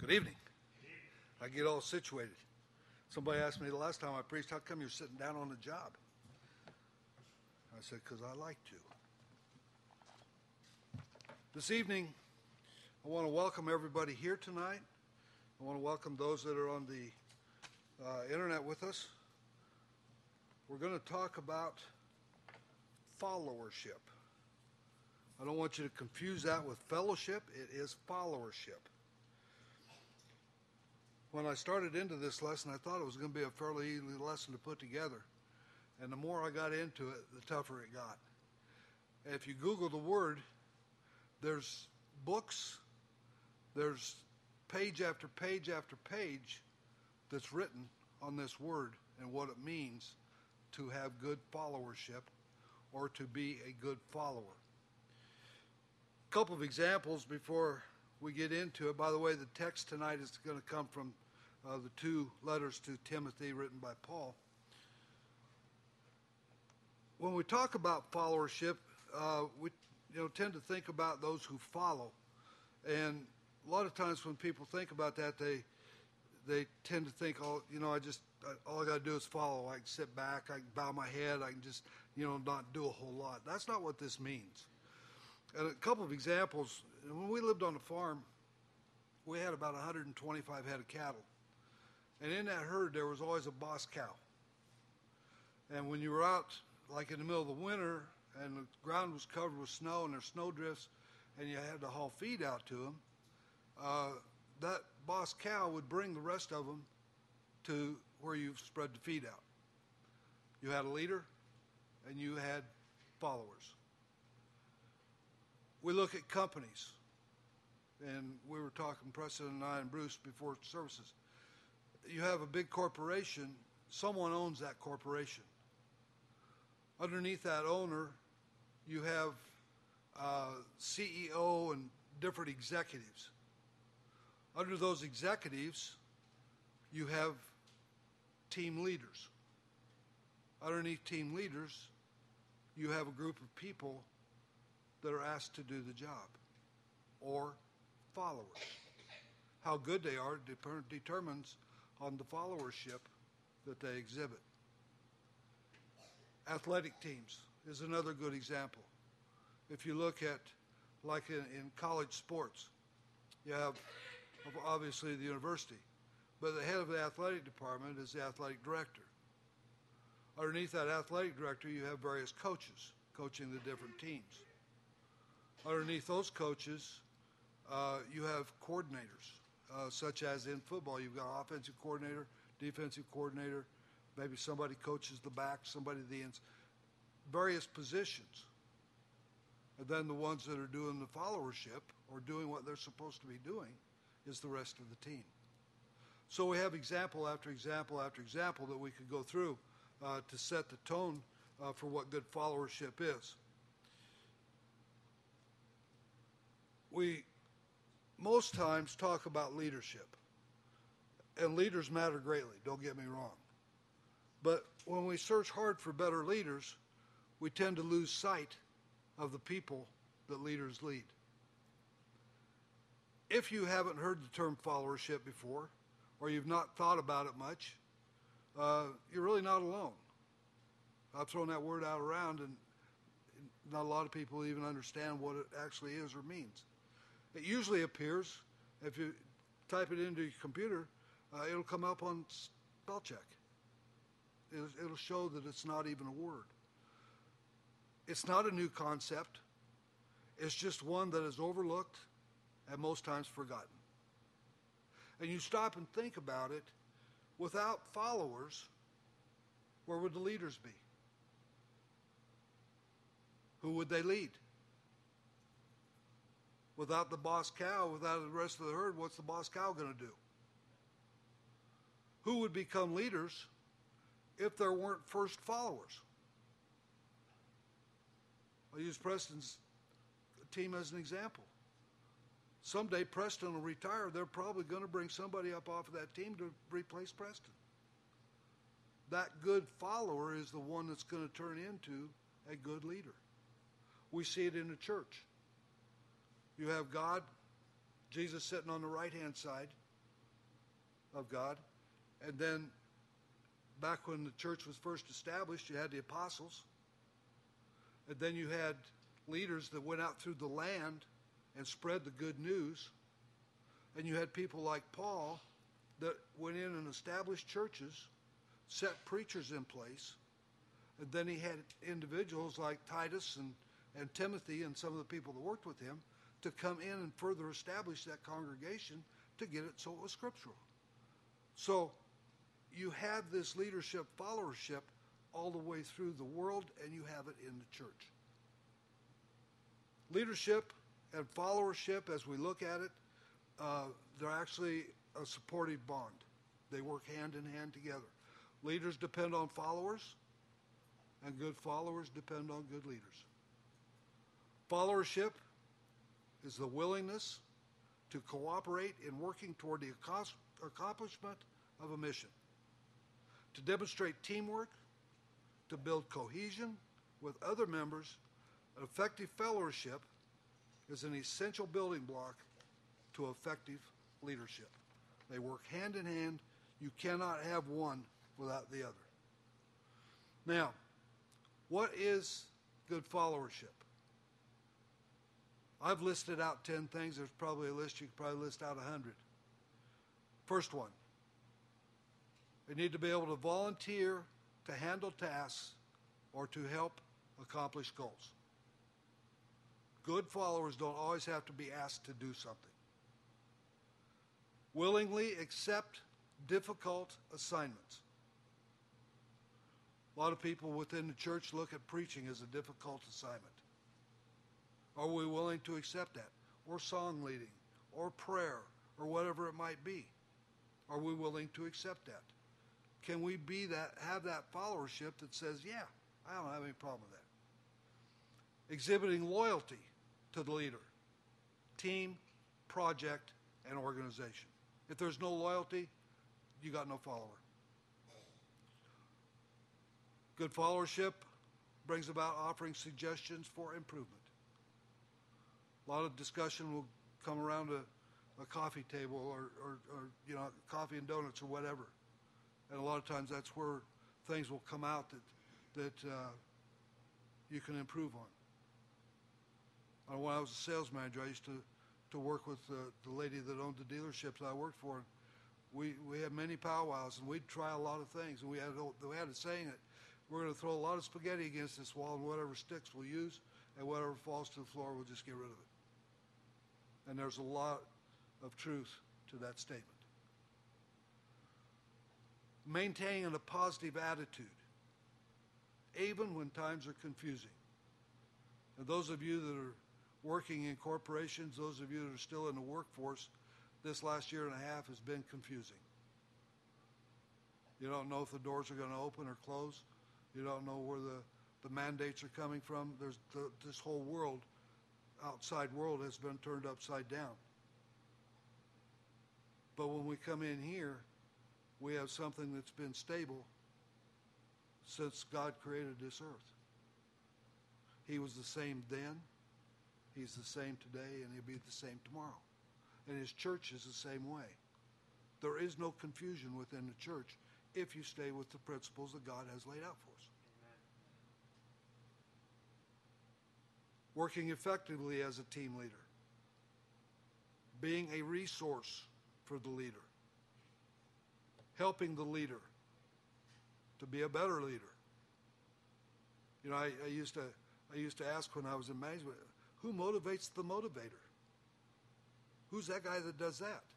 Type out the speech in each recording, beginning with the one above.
Good evening. I get all situated. Somebody asked me the last time I preached, how come you're sitting down on the job? I said, because I like to. This evening, I want to welcome everybody here tonight. I want to welcome those that are on the internet with us. We're going to talk about followership. I don't want you to confuse that with fellowship. It is followership. When I started into this lesson, I thought it was going to be a fairly easy lesson to put together. And the more I got into it, the tougher it got. If you Google the word, there's books, there's page after page after page that's written on this word and what it means to have good followership or to be a good follower. A couple of examples before we get into it. By the way, the text tonight is going to come from the two letters to Timothy written by Paul. When we talk about followership, we tend to think about those who follow. And a lot of times when people think about that, they tend to think, all I got to do is follow. I can sit back, I can bow my head, I can just, not do a whole lot. That's not what this means. And a couple of examples. When we lived on a farm, we had about 125 head of cattle. And in that herd, there was always a boss cow. And when you were out, like in the middle of the winter, and the ground was covered with snow and there's snow drifts, and you had to haul feed out to them, that boss cow would bring the rest of them to where you've spread the feed out. You had a leader, and you had followers. We look at companies, and we were talking, Preston and I and Bruce, before services. You have a big corporation, someone owns that corporation. Underneath that owner, you have CEO and different executives. Under those executives, you have team leaders. Underneath team leaders, you have a group of people that are asked to do the job, or followers. How good they are determines on the followership that they exhibit. Athletic teams is another good example. If you look at, like in college sports, you have obviously the university, but the head of the athletic department is the athletic director. Underneath that athletic director, you have various coaches coaching the different teams. Underneath those coaches, you have coordinators, such as in football. You've got offensive coordinator, defensive coordinator, maybe somebody coaches the back, somebody the ends, various positions. And then the ones that are doing the followership or doing what they're supposed to be doing is the rest of the team. So we have example after example after example that we could go through to set the tone for what good followership is. We most times talk about leadership, and leaders matter greatly, don't get me wrong. But when we search hard for better leaders, we tend to lose sight of the people that leaders lead. If you haven't heard the term followership before, or you've not thought about it much, you're really not alone. I've thrown that word out around, and not a lot of people even understand what it actually is or means. It usually appears, if you type it into your computer, it'll come up on spell check. It'll show that it's not even a word. It's not a new concept. It's just one that is overlooked and most times forgotten. And you stop and think about it, without followers, where would the leaders be? Who would they lead? Without the boss cow, without the rest of the herd, what's the boss cow going to do? Who would become leaders if there weren't first followers? I'll use Preston's team as an example. Someday Preston will retire. They're probably going to bring somebody up off of that team to replace Preston. That good follower is the one that's going to turn into a good leader. We see it in the church. You have God, Jesus sitting on the right-hand side, of God. And then back when the church was first established, you had the apostles. And then you had leaders that went out through the land and spread the good news. And you had people like Paul that went in and established churches, set preachers in place. And then he had individuals like Titus and Timothy and some of the people that worked with him to come in and further establish that congregation to get it so it was scriptural. So you have this leadership, followership all the way through the world, and you have it in the church. Leadership and followership, as we look at it, they're actually a supportive bond. They work hand in hand together. Leaders depend on followers, and good followers depend on good leaders. Followership is the willingness to cooperate in working toward the accomplishment of a mission, to demonstrate teamwork, to build cohesion with other members. An effective fellowship is an essential building block to effective leadership. They work hand in hand. You cannot have one without the other. Now, what is good followership? I've listed out 10 things. There's probably a list. You could probably list out 100. First one, they need to be able to volunteer to handle tasks or to help accomplish goals. Good followers don't always have to be asked to do something. Willingly accept difficult assignments. A lot of people within the church look at preaching as a difficult assignment. Are we willing to accept that? Or song leading, or prayer, or whatever it might be. Are we willing to accept that? Can we have that followership that says, yeah, I don't have any problem with that? Exhibiting loyalty to the leader, team, project, and organization. If there's no loyalty, you got no follower. Good followership brings about offering suggestions for improvement. A lot of discussion will come around a coffee table or coffee and donuts or whatever. And a lot of times that's where things will come out that you can improve on. When I was a sales manager, I used to work with the lady that owned the dealerships I worked for. We had many powwows, and we'd try a lot of things. And we had a saying that we're going to throw a lot of spaghetti against this wall, and whatever sticks we'll use, and whatever falls to the floor, we'll just get rid of it. And there's a lot of truth to that statement. Maintaining a positive attitude, even when times are confusing. And those of you that are working in corporations, those of you that are still in the workforce, this last year and a half has been confusing. You don't know if the doors are going to open or close. You don't know where the mandates are coming from. This whole world, outside world, has been turned upside down. But when we come in here, we have something that's been stable since God created this earth. He was the same then, he's the same today, and he'll be the same tomorrow. And his church is the same way. There is no confusion within the church if you stay with the principles that God has laid out for us. Amen. Working effectively as a team leader. Being a resource for the leader. Helping the leader to be a better leader. You know, I used to ask when I was in management, who motivates the motivator? Who's that guy that does that?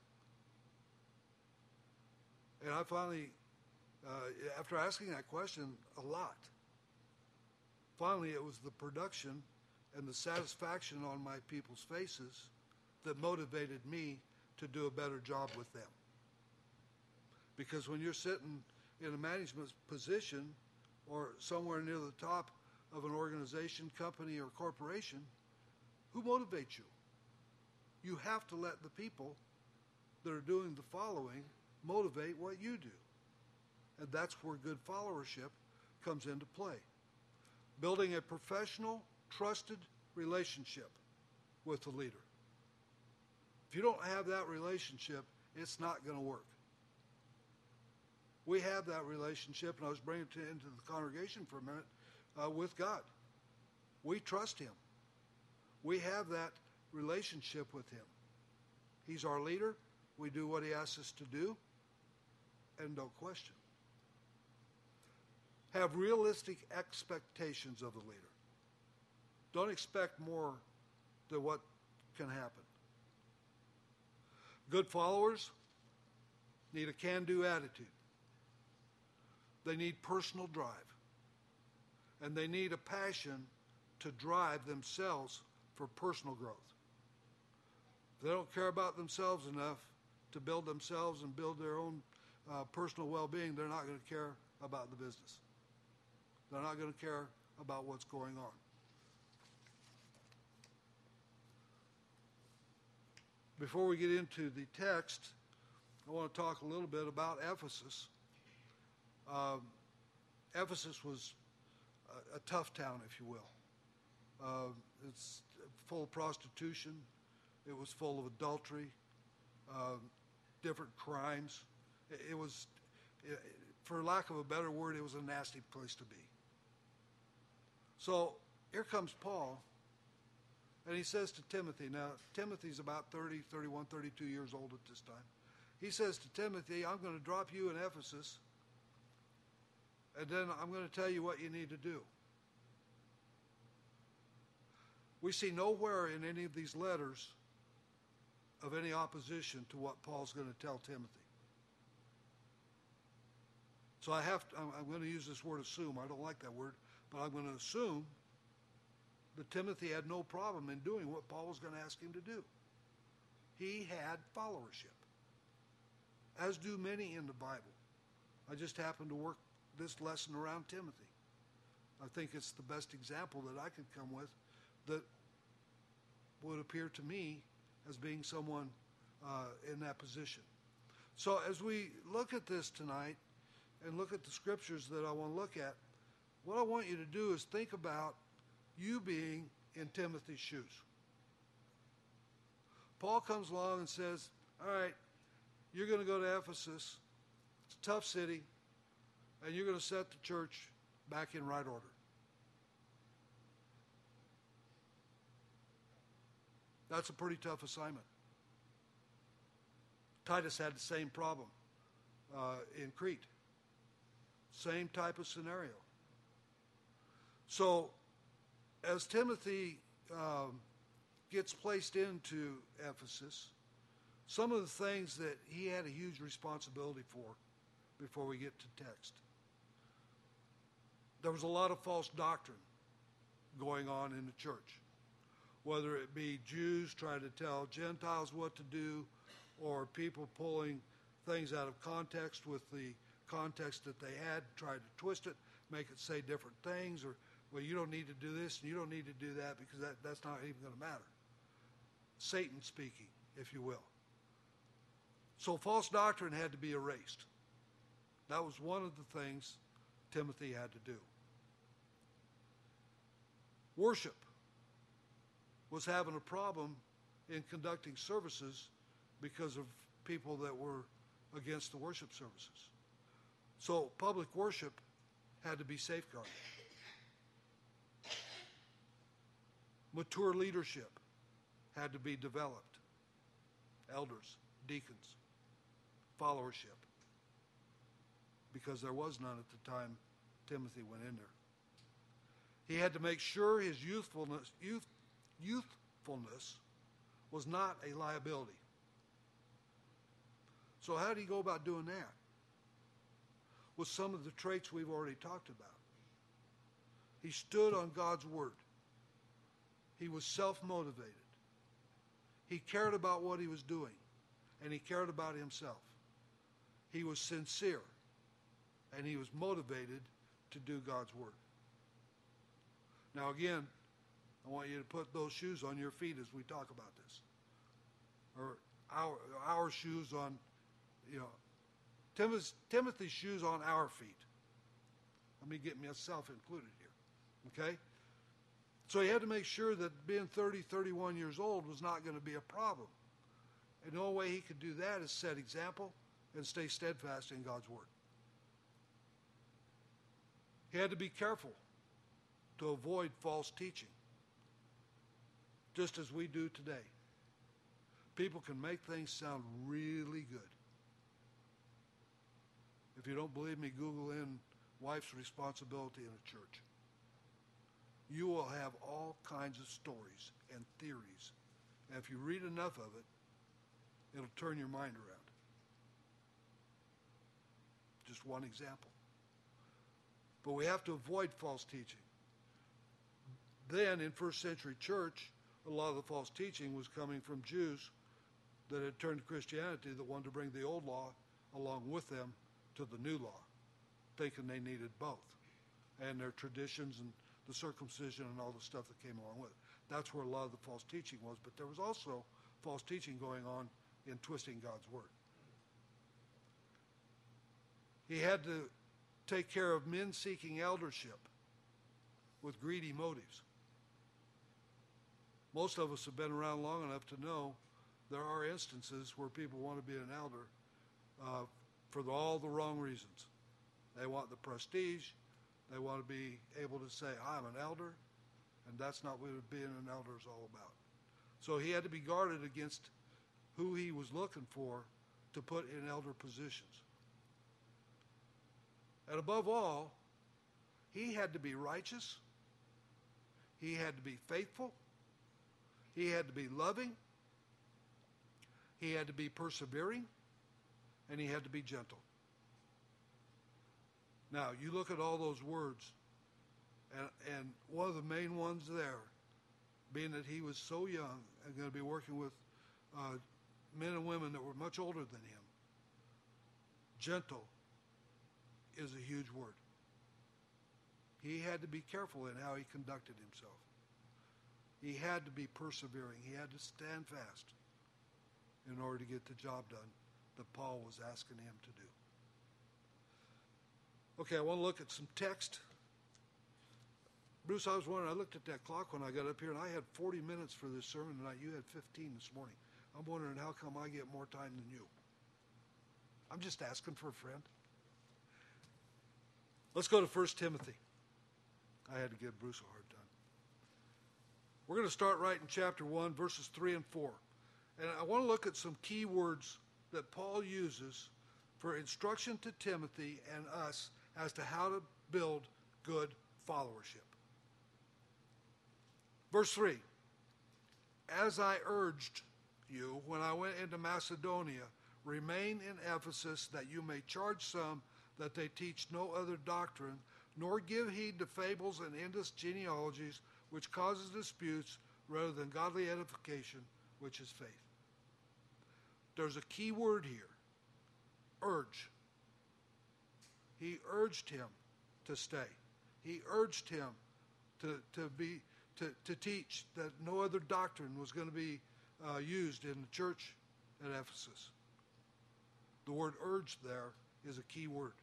And I finally, after asking that question a lot, finally it was the production and the satisfaction on my people's faces that motivated me to do a better job with them. Because when you're sitting in a management position or somewhere near the top of an organization, company, or corporation, who motivates you? You have to let the people that are doing the following motivate what you do. And that's where good followership comes into play. Building a professional, trusted relationship with the leader. If you don't have that relationship, it's not going to work. We have that relationship, and I was bringing it into the congregation for a minute, with God. We trust him. We have that relationship with him. He's our leader. We do what he asks us to do, and don't question. Have realistic expectations of the leader. Don't expect more than what can happen. Good followers need a can-do attitude. They need personal drive. And they need a passion to drive themselves for personal growth. If they don't care about themselves enough to build themselves and build their own personal well-being, they're not going to care about the business. They're not going to care about what's going on. Before we get into the text, I want to talk a little bit about Ephesus. Ephesus was a tough town, if you will. It's full of prostitution. It was full of adultery, different crimes. It was, for lack of a better word, it was a nasty place to be. So here comes Paul, and he says to Timothy, now Timothy's about 30, 31, 32 years old at this time. He says to Timothy, I'm going to drop you in Ephesus, and then I'm going to tell you what you need to do. We see nowhere in any of these letters of any opposition to what Paul's going to tell Timothy. So I'm going to use this word assume. I don't like that word, but I'm going to assume that Timothy had no problem in doing what Paul was going to ask him to do. He had followership, as do many in the Bible. I just happened to work this lesson around Timothy. I think it's the best example that I could come with that would appear to me as being someone in that position. So as we look at this tonight and look at the scriptures that I want to look at, what I want you to do is think about you being in Timothy's shoes. Paul comes along and says, all right, you're going to go to Ephesus. It's a tough city, and you're going to set the church back in right order. That's a pretty tough assignment. Titus had the same problem in Crete. Same type of scenario. So, as Timothy gets placed into Ephesus, some of the things that he had a huge responsibility for before we get to text. There was a lot of false doctrine going on in the church, whether it be Jews trying to tell Gentiles what to do, or people pulling things out of context with the context that they had, tried to twist it, make it say different things, or, well, you don't need to do this and you don't need to do that because that's not even going to matter. Satan speaking, if you will. So false doctrine had to be erased. That was one of the things Timothy had to do. Worship was having a problem in conducting services because of people that were against the worship services. So public worship had to be safeguarded. Mature leadership had to be developed. Elders, deacons, followership. Because there was none at the time Timothy went in there. He had to make sure his youthfulness was not a liability. So how did he go about doing that? With some of the traits we've already talked about. He stood on God's word. He was self-motivated. He cared about what he was doing, and he cared about himself. He was sincere, and he was motivated to do God's word. Now again, I want you to put those shoes on your feet as we talk about this. Or our shoes on, Timothy's shoes on our feet. Let me get myself included here. Okay? So he had to make sure that being 30, 31 years old was not going to be a problem. And the only way he could do that is set example and stay steadfast in God's word. He had to be careful to avoid false teaching, just as we do today. People can make things sound really good. If you don't believe me, Google in wife's responsibility in a church. You will have all kinds of stories and theories. And if you read enough of it, it'll turn your mind around. Just one example. But we have to avoid false teaching. Then in first century church, a lot of the false teaching was coming from Jews that had turned to Christianity that wanted to bring the old law along with them to the new law, thinking they needed both, and their traditions and the circumcision and all the stuff that came along with it. That's where a lot of the false teaching was, but there was also false teaching going on in twisting God's word. He had to take care of men seeking eldership with greedy motives. Most of us have been around long enough to know there are instances where people want to be an elder for all the wrong reasons. They want the prestige. They want to be able to say, I'm an elder, and that's not what being an elder is all about. So he had to be guarded against who he was looking for to put in elder positions. And above all, he had to be righteous. He had to be faithful. He had to be loving. He had to be persevering. And he had to be gentle. Now, you look at all those words, and one of the main ones there, being that he was so young and going to be working with men and women that were much older than him, gentle is a huge word. He had to be careful in how he conducted himself. He had to be persevering. He had to stand fast in order to get the job done that Paul was asking him to do. Okay, I want to look at some text. Bruce, I was wondering, I looked at that clock when I got up here, and I had 40 minutes for this sermon tonight. You had 15 this morning. I'm wondering how come I get more time than you. I'm just asking for a friend. Let's go to 1 Timothy. I had to give Bruce a hard time. We're going to start right in chapter 1, verses 3 and 4. And I want to look at some key words that Paul uses for instruction to Timothy and us as to how to build good followership. Verse 3, as I urged you when I went into Macedonia, remain in Ephesus, that you may charge some that they teach no other doctrine, nor give heed to fables and endless genealogies, which causes disputes rather than godly edification, which is faith. There's a key word here, urge. He urged him to stay. He urged him to teach that no other doctrine was going to be used in the church at Ephesus. The word urged there is a key word.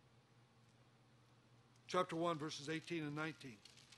Chapter 1, verses 18 and 19.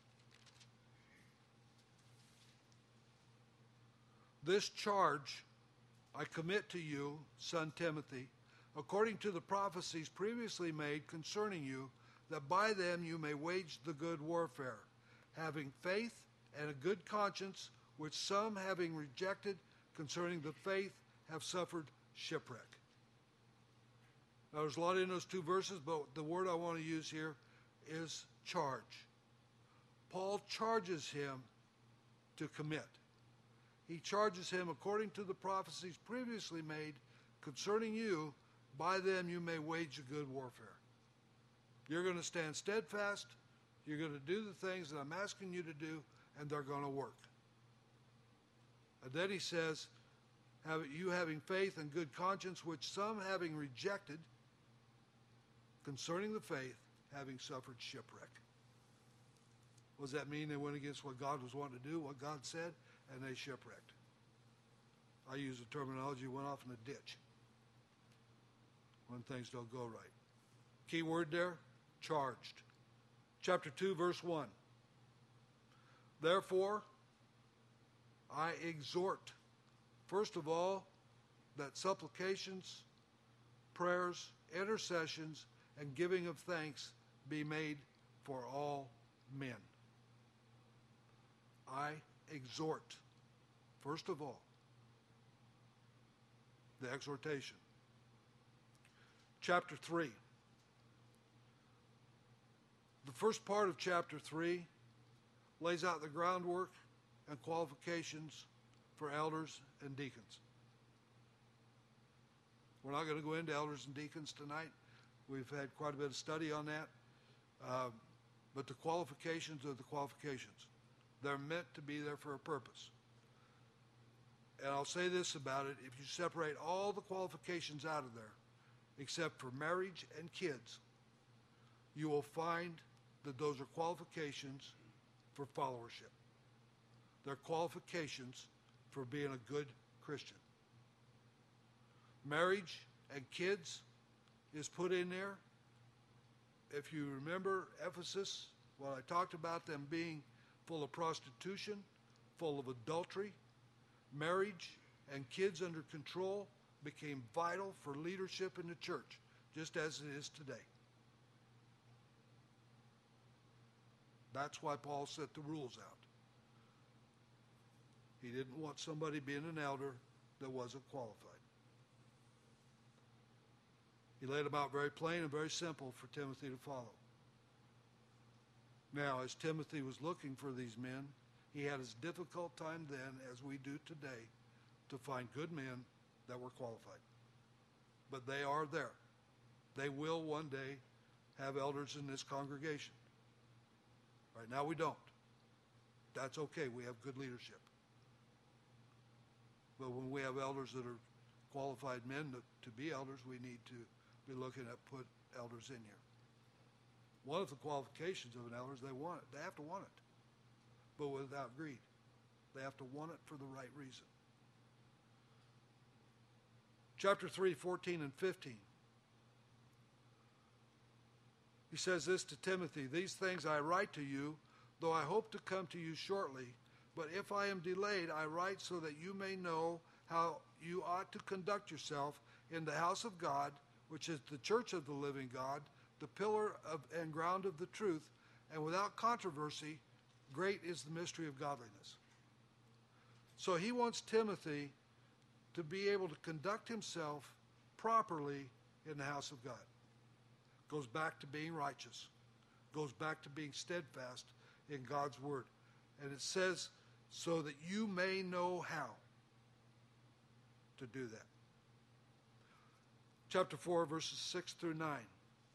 This charge I commit to you, son Timothy, according to the prophecies previously made concerning you, that by them you may wage the good warfare, having faith and a good conscience, which some, having rejected concerning the faith, have suffered shipwreck. Now, there's a lot in those two verses, but the word I want to use here is charge. Paul charges him to commit. He charges him according to the prophecies previously made concerning you, by them you may wage a good warfare. You're going to stand steadfast. You're going to do the things that I'm asking you to do, and they're going to work. And then he says, you having faith and good conscience, which some having rejected concerning the faith, having suffered shipwreck. What does that mean? They went against what God was wanting to do, what God said, and they shipwrecked. I use the terminology, went off in a ditch when things don't go right. Key word there, charged. Chapter 2, verse 1. Therefore, I exhort, first of all, that supplications, prayers, intercessions, and giving of thanks be made for all men. I exhort, first of all, the exhortation. Chapter 3. The first part of chapter 3 lays out the groundwork and qualifications for elders and deacons. We're not going to go into elders and deacons tonight. We've had quite a bit of study on that. But the qualifications are the qualifications. They're meant to be there for a purpose. And I'll say this about it. If you separate all the qualifications out of there, except for marriage and kids, you will find that those are qualifications for followership. They're qualifications for being a good Christian. Marriage and kids is put in there. If you remember Ephesus, when I talked about them being full of prostitution, full of adultery, marriage and kids under control became vital for leadership in the church, just as it is today. That's why Paul set the rules out. He didn't want somebody being an elder that wasn't qualified. He laid them out very plain and very simple for Timothy to follow. Now, as Timothy was looking for these men, he had as difficult time then as we do today to find good men that were qualified. But they are there. They will one day have elders in this congregation. Right now we don't. That's okay. We have good leadership. But when we have elders that are qualified men to be elders, we need to be looking at put elders in here. One of the qualifications of an elder is they want it. They have to want it. But without greed. They have to want it for the right reason. Chapter 3, 14 and 15. He says this to Timothy, "These things I write to you, though I hope to come to you shortly. But if I am delayed, I write so that you may know how you ought to conduct yourself in the house of God, which is the church of the living God, the pillar and ground of the truth, and without controversy, great is the mystery of godliness." So he wants Timothy to be able to conduct himself properly in the house of God. Goes back to being righteous. Goes back to being steadfast in God's word. And it says, so that you may know how to do that. Chapter 4, verses 6 through 9.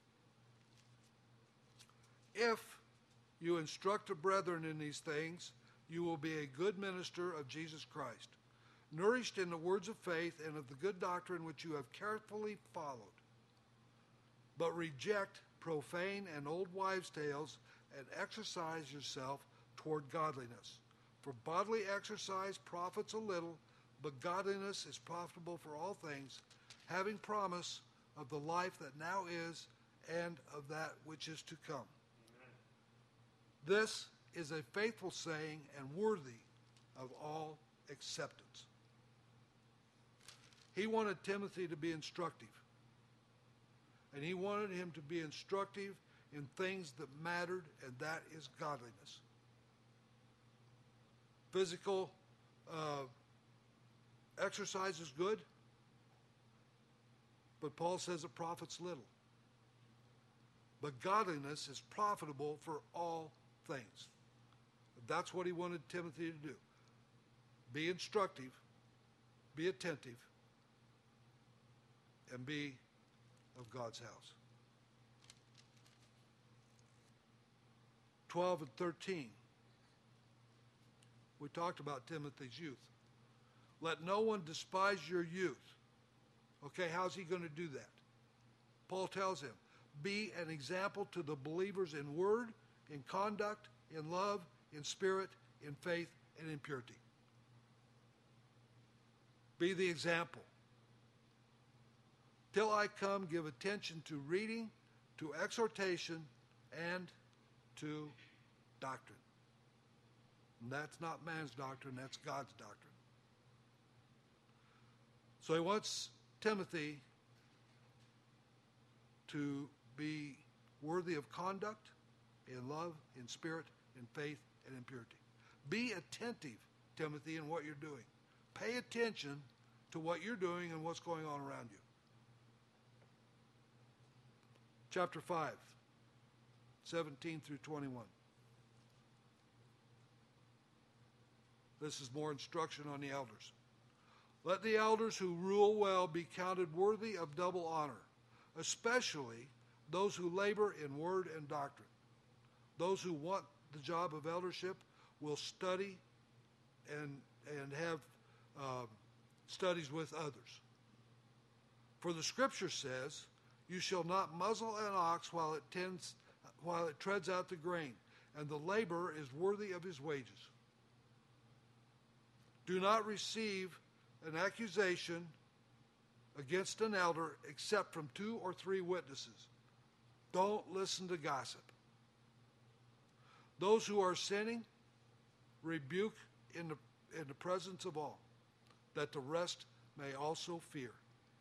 "If you instruct the brethren in these things, you will be a good minister of Jesus Christ, nourished in the words of faith and of the good doctrine which you have carefully followed. But reject profane and old wives' tales and exercise yourself toward godliness. For bodily exercise profits a little, but godliness is profitable for all things, having promise of the life that now is and of that which is to come." Amen. This is a faithful saying and worthy of all acceptance. He wanted Timothy to be instructive. And he wanted him to be instructive in things that mattered, and that is godliness. Physical exercise is good, but Paul says it profits little. But godliness is profitable for all things. That's what he wanted Timothy to do. Be instructive, be attentive, and be of God's house. 12 and 13. We talked about Timothy's youth. "Let no one despise your youth." Okay, how's he going to do that? Paul tells him, be an example to the believers in word, in conduct, in love, in spirit, in faith, and in purity. Be the example. "Till I come, give attention to reading, to exhortation, and to doctrine." And that's not man's doctrine, that's God's doctrine. So he wants Timothy to be worthy of conduct in love, in spirit, in faith, and in purity. Be attentive, Timothy, in what you're doing. Pay attention to what you're doing and what's going on around you. Chapter 5, 17 through 21. This is more instruction on the elders. Let the elders who rule well be counted worthy of double honor, especially those who labor in word and doctrine. Those who want the job of eldership will study and have studies with others. For the Scripture says, "You shall not muzzle an ox while it treads out the grain, and the laborer is worthy of his wages." Do not receive an accusation against an elder except from 2 or 3 witnesses. Don't listen to gossip. Those who are sinning, rebuke in the presence of all, that the rest may also fear.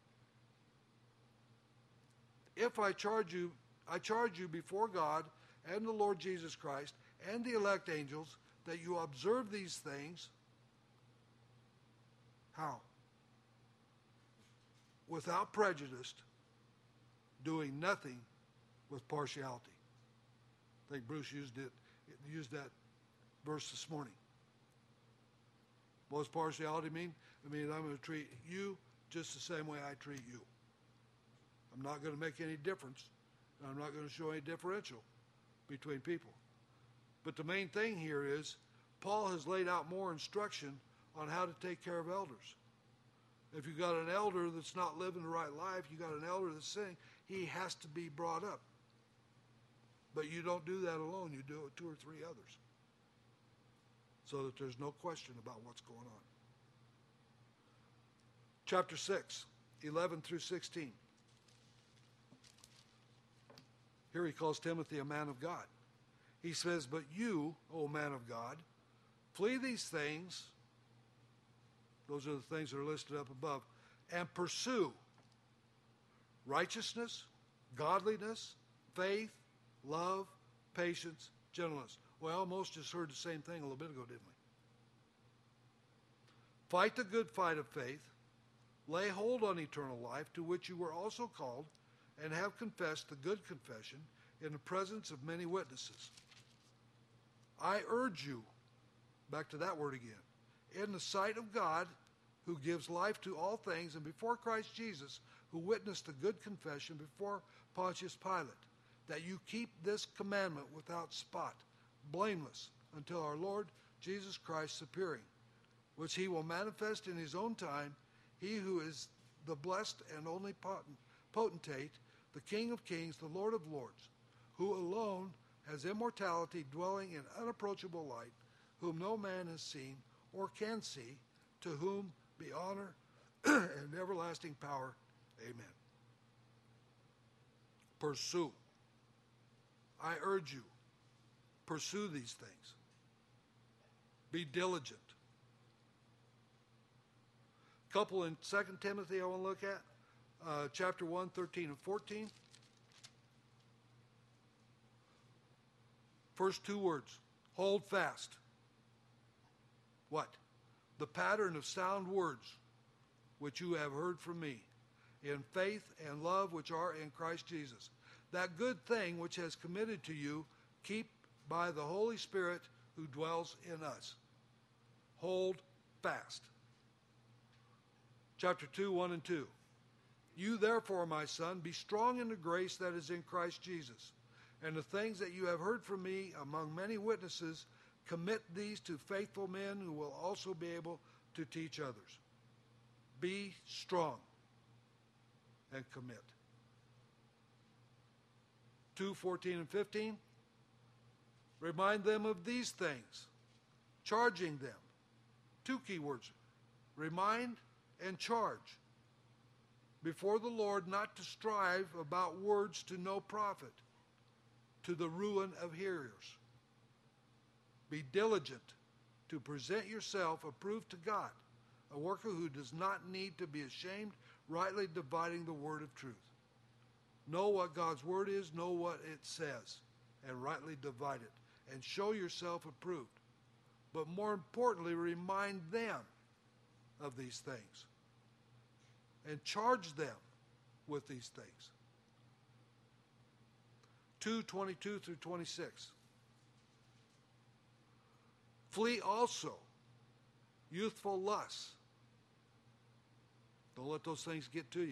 If I charge you before God and the Lord Jesus Christ and the elect angels that you observe these things. How? Without prejudice, doing nothing with partiality. I think Bruce used that verse this morning. What does partiality mean? It means I'm going to treat you just the same way I treat you. I'm not going to make any difference, and I'm not going to show any differential between people. But the main thing here is Paul has laid out more instruction on how to take care of elders. If you've got an elder that's not living the right life, you got an elder that's sinning, he has to be brought up. But you don't do that alone. You do it with 2 or 3 others, so that there's no question about what's going on. Chapter 6, 11 through 16. Here he calls Timothy a man of God. He says, "But you, O man of God, flee these things," those are the things that are listed up above, "and pursue righteousness, godliness, faith, love, patience, gentleness." Well, most just heard the same thing a little bit ago, didn't we? "Fight the good fight of faith. Lay hold on eternal life, to which you were also called, and have confessed the good confession in the presence of many witnesses. I urge you," back to that word again, "in the sight of God, who gives life to all things, and before Christ Jesus, who witnessed the good confession before Pontius Pilate, that you keep this commandment without spot, blameless, until our Lord Jesus Christ's appearing, which he will manifest in his own time, he who is the blessed and only potentate, the King of kings, the Lord of lords, who alone has immortality, dwelling in unapproachable light, whom no man has seen or can see, to whom be honor and everlasting power. Amen." Pursue. I urge you, pursue these things. Be diligent. Couple in 2 Timothy I want to look at, chapter 1, 13 and 14. First 2 words, hold fast. What? The pattern of sound words which you have heard from me, in faith and love which are in Christ Jesus. That good thing which has committed to you, keep by the Holy Spirit who dwells in us. Hold fast. Chapter 2, 1 and 2. "You therefore, my son, be strong in the grace that is in Christ Jesus. And the things that you have heard from me among many witnesses, commit these to faithful men who will also be able to teach others." Be strong and commit. 2, 14 and 15. "Remind them of these things, charging them." 2 key words, remind and charge. "Before the Lord not to strive about words to no profit, to the ruin of hearers. Be diligent to present yourself approved to God, a worker who does not need to be ashamed, rightly dividing the word of truth." Know what God's word is, know what it says. and rightly divide it, and show yourself approved. But more importantly, remind them of these things and charge them with these things. 2:22 through 26. Flee also youthful lusts. Don't let those things get to you.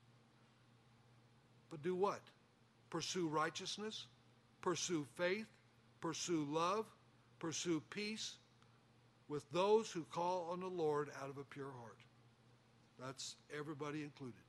But do what? Pursue righteousness, pursue faith, pursue love, pursue peace with those who call on the Lord out of a pure heart. That's everybody included.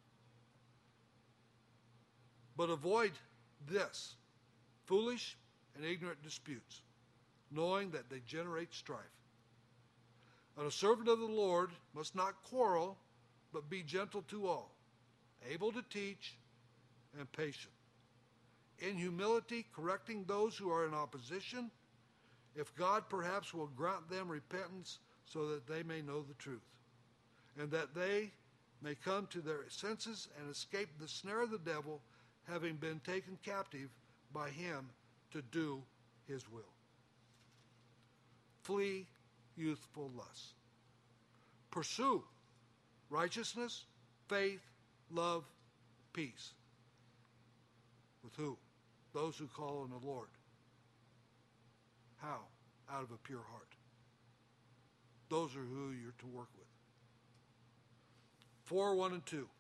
But avoid this, foolish and ignorant disputes, knowing that they generate strife. And a servant of the Lord must not quarrel, but be gentle to all, able to teach, and patient. In humility, correcting those who are in opposition, if God perhaps will grant them repentance so that they may know the truth, and that they may come to their senses and escape the snare of the devil, having been taken captive by him to do his will. Flee youthful lusts. Pursue righteousness, faith, love, peace. With who? Those who call on the Lord. How? Out of a pure heart. Those are who you're to work with. 4:1 and 2.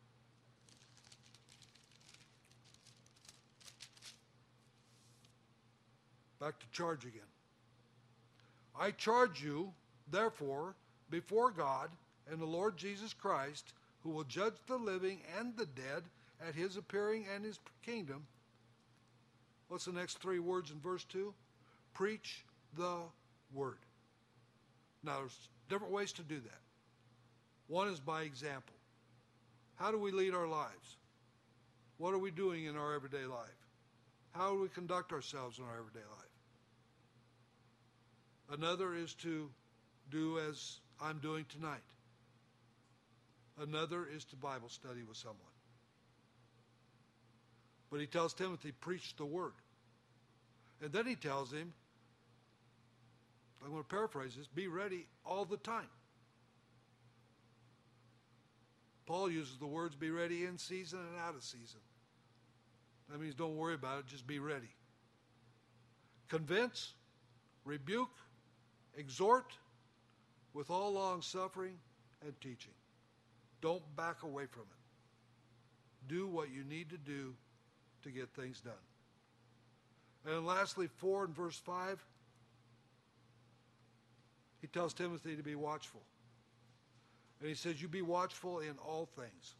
Back to charge again. I charge you, therefore, before God and the Lord Jesus Christ, who will judge the living and the dead at his appearing and his kingdom. What's the next three words in verse 2? Preach the word. Now, there's different ways to do that. One is by example. How do we lead our lives? What are we doing in our everyday life? How do we conduct ourselves in our everyday life? Another is to do as I'm doing tonight. Another is to Bible study with someone. But he tells Timothy, preach the word. And then he tells him, I'm going to paraphrase this, be ready all the time. Paul uses the words, be ready in season and out of season. That means don't worry about it, just be ready. Convince, rebuke, exhort with all long suffering and teaching. Don't back away from it. Do what you need to do to get things done. And lastly, 4 and verse 5, he tells Timothy to be watchful. And he says, you be watchful in all things.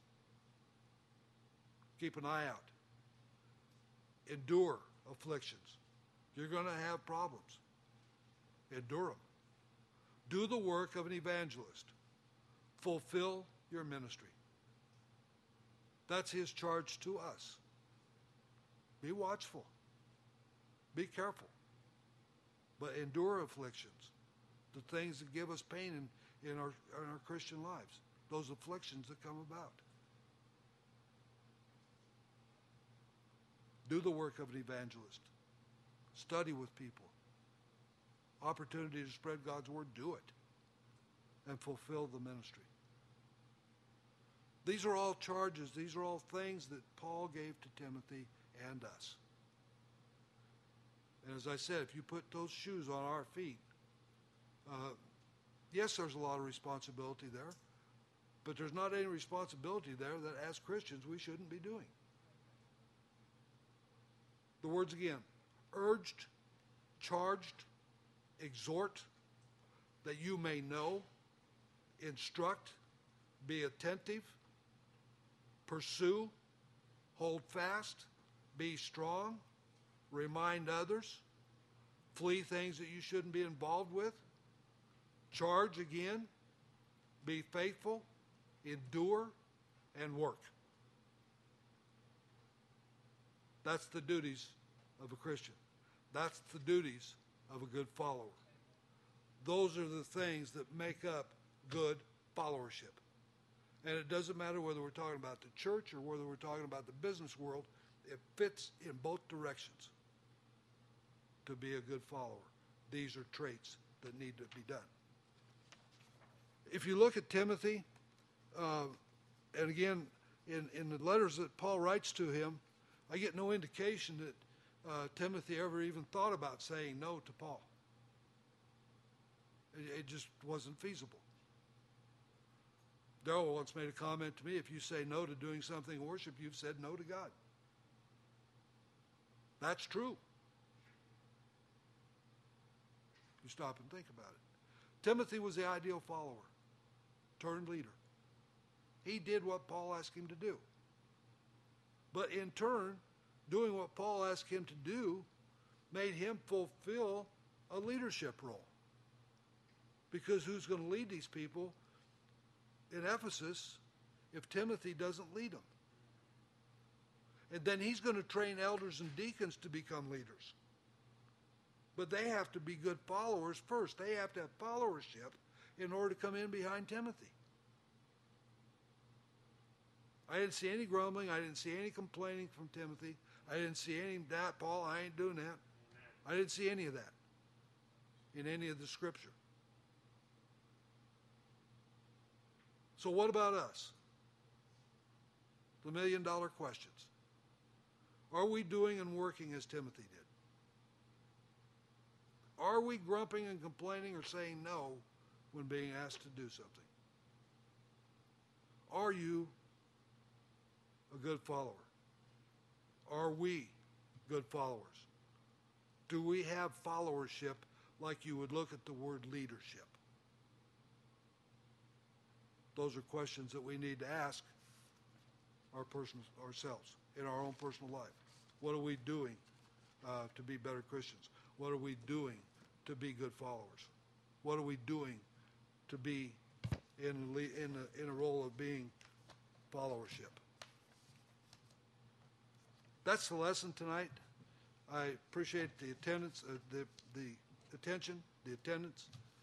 Keep an eye out. Endure afflictions. You're going to have problems. Endure them. Do the work of an evangelist. Fulfill your ministry. That's his charge to us. Be watchful. Be careful. But endure afflictions. The things that give us pain in our Christian lives. Those afflictions that come about. Do the work of an evangelist. Study with people. Opportunity to spread God's word, do it. And fulfill the ministry. These are all charges. These are all things that Paul gave to Timothy and us. And as I said, if you put those shoes on our feet, yes, there's a lot of responsibility there, but there's not any responsibility there that as Christians we shouldn't be doing. The words again, urged, charged, exhort, that you may know, instruct, be attentive, pursue, hold fast, be strong, remind others, flee things that you shouldn't be involved with, charge again, be faithful, endure, and work. That's the duties of a Christian. That's the duties of a good follower. Those are the things that make up good followership. And it doesn't matter whether we're talking about the church or whether we're talking about the business world, it fits in both directions. to be a good follower. These are traits that need to be done. If you look at Timothy, and again, in the letters that Paul writes to him, I get no indication that Timothy ever even thought about saying no to Paul. It just wasn't feasible. Darrell once made a comment to me, if you say no to doing something in worship, you've said no to God. That's true. You stop and think about it. Timothy was the ideal follower, turned leader. He did what Paul asked him to do. But in turn, doing what Paul asked him to do made him fulfill a leadership role. Because who's going to lead these people in Ephesus if Timothy doesn't lead them? And then he's going to train elders and deacons to become leaders. But they have to be good followers first. They have to have followership in order to come in behind Timothy. I didn't see any grumbling. I didn't see any complaining from Timothy. I didn't see any, that, Paul, I ain't doing that. I didn't see any of that in any of the scripture. So what about us? The million-dollar questions. Are we doing and working as Timothy did? Are we grumping and complaining or saying no when being asked to do something? Are you a good follower? Are we good followers? Do we have followership like you would look at the word leadership? Those are questions that we need to ask ourselves in our own personal life. What are we doing to be better Christians? What are we doing to be good followers? What are we doing to be in a role of being followership? That's the lesson tonight. I appreciate the attendance, the attention, the attendance.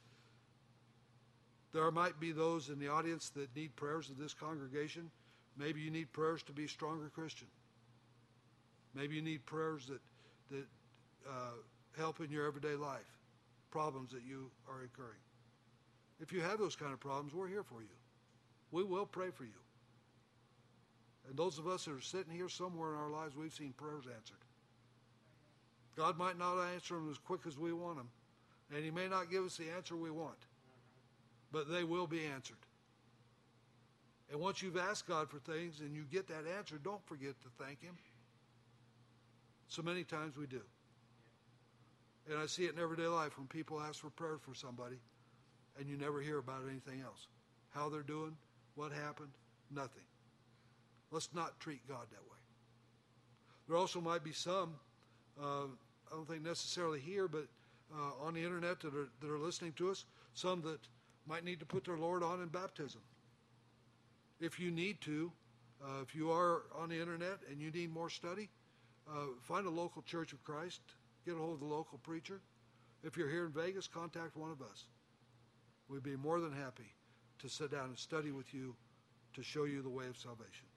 There might be those in the audience that need prayers of this congregation. Maybe you need prayers to be a stronger Christian. Maybe you need prayers that help in your everyday life, problems that you are incurring. If you have those kind of problems, we're here for you. We will pray for you. And those of us that are sitting here somewhere in our lives, we've seen prayers answered. God might not answer them as quick as we want them, and he may not give us the answer we want, but they will be answered. And once you've asked God for things and you get that answer, don't forget to thank him. So many times we do. And I see it in everyday life when people ask for prayer for somebody and you never hear about anything else. How they're doing, what happened, nothing. Let's not treat God that way. There also might be some, I don't think necessarily here, but on the internet that are listening to us, some that might need to put their Lord on in baptism. If you need to, if you are on the internet and you need more study, find a local Church of Christ, get a hold of the local preacher. If you're here in Vegas, contact one of us. We'd be more than happy to sit down and study with you to show you the way of salvation.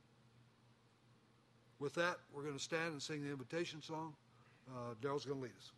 With that, we're going to stand and sing the invitation song. Daryl's going to lead us.